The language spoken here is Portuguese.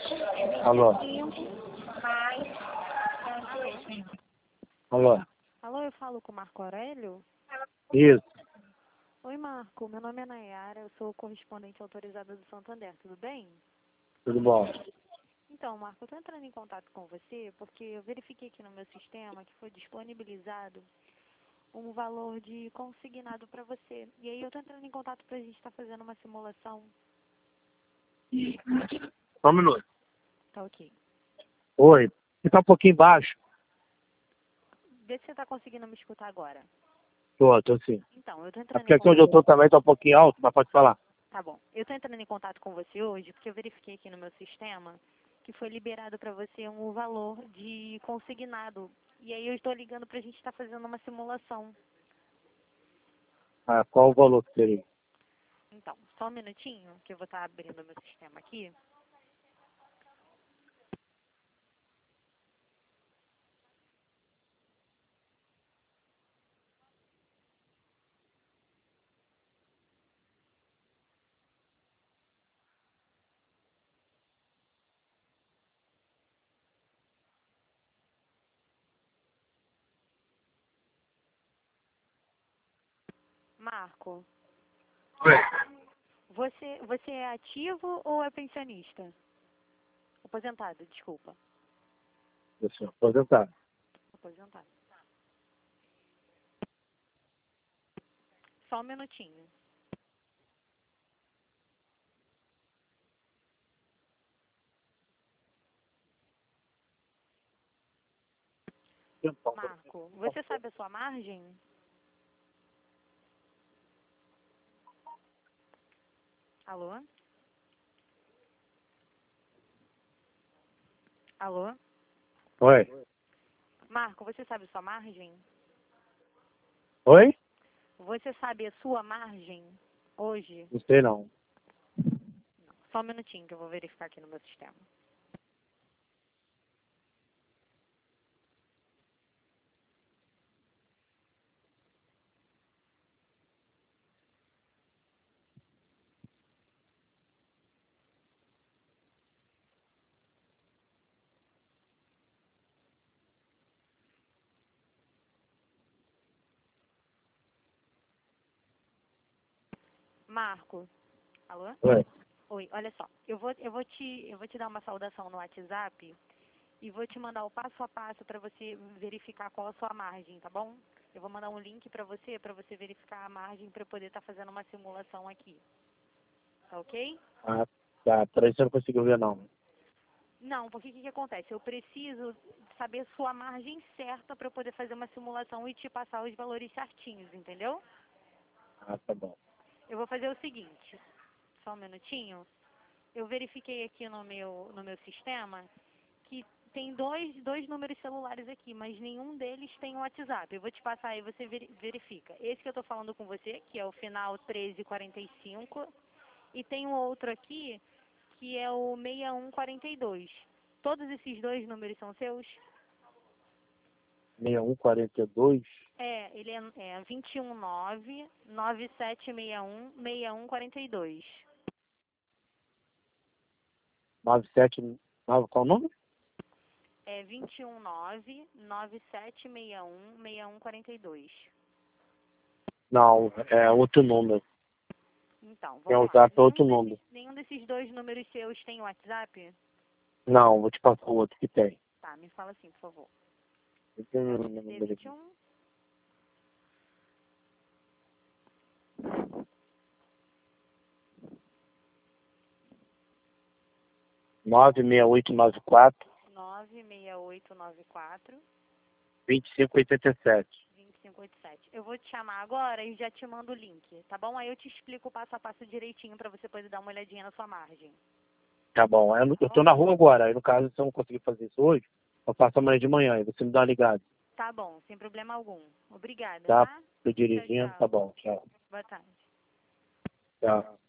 Alô? Alô? Alô, eu falo com o Marco Aurélio? Isso, Oi, Marco. Meu nome é Nayara, eu sou correspondente autorizada do Santander, tudo bem? tudo bom? Então, Marco, eu estou entrando em contato com você porque eu verifiquei aqui no meu sistema que foi disponibilizado um valor de consignado para você. E aí eu estou entrando em contato para a gente estar fazendo uma simulação. Só um minuto. Tá ok. Oi, você tá um pouquinho baixo? Vê se você está conseguindo me escutar agora. Tô sim. Então, eu estou É entrando porque em aqui onde eu contato. tô também tá um pouquinho alto, mas pode falar. Tá bom. Eu estou entrando em contato com você hoje porque eu verifiquei aqui no meu sistema que foi liberado para você um valor de consignado. E aí eu estou ligando para a gente estar fazendo uma simulação. Ah, qual o valor que seria? Então, só um minutinho que eu vou estar abrindo o meu sistema aqui. Marco, Oi. você é ativo ou é pensionista? Aposentado, desculpa. Eu sou aposentado. Aposentado. Só um minutinho. Marco, você sabe a sua margem? Alô? Alô? Oi? Marco, você sabe a sua margem? Oi? Você sabe a sua margem hoje? Não sei não. Só um minutinho que eu vou verificar aqui no meu sistema. Marco, alô? Oi? Oi, olha só. Eu vou te dar uma saudação no WhatsApp e vou te mandar o passo a passo para você verificar qual a sua margem, tá bom? Eu vou mandar um link para você verificar a margem para eu poder estar fazendo uma simulação aqui. Tá ok? Ah, tá. Peraí, você não conseguiu ver não. Não, porque o que acontece? Eu preciso saber sua margem certa para eu poder fazer uma simulação e te passar os valores certinhos, entendeu? Ah, tá bom. Eu vou fazer o seguinte, só um minutinho. Eu verifiquei aqui no meu sistema que tem dois números celulares aqui, mas nenhum deles tem o WhatsApp. Eu vou te passar aí, você verifica. Esse que eu estou falando com você, que é o final 1345, e tem um outro aqui, que é o 6142. Todos esses dois números são seus? 6142? Ele é 219-9761-6142. 979, qual o número? É 219-9761-6142. Não, é outro número. Então, Quem vamos lá. usar é outro número. Nenhum desses dois números seus tem WhatsApp? Não, vou te passar o outro que tem. Tá, me fala assim, por favor. Eu tenho É um o número aqui. 21. 96894 96894 2587. 2587. Eu vou te chamar agora e já te mando o link, tá bom? Aí eu te explico o passo a passo direitinho pra você poder dar uma olhadinha na sua margem. Tá bom. Eu tô na rua agora. Aí, no caso, se eu não conseguir fazer isso hoje, eu faço amanhã de manhã. E você me dá uma ligada. Tá bom, sem problema algum. Obrigada, Tá? tá? Tô Tchau, dirigindo. Tá tchau. bom. Tchau. Boa tarde. Tchau.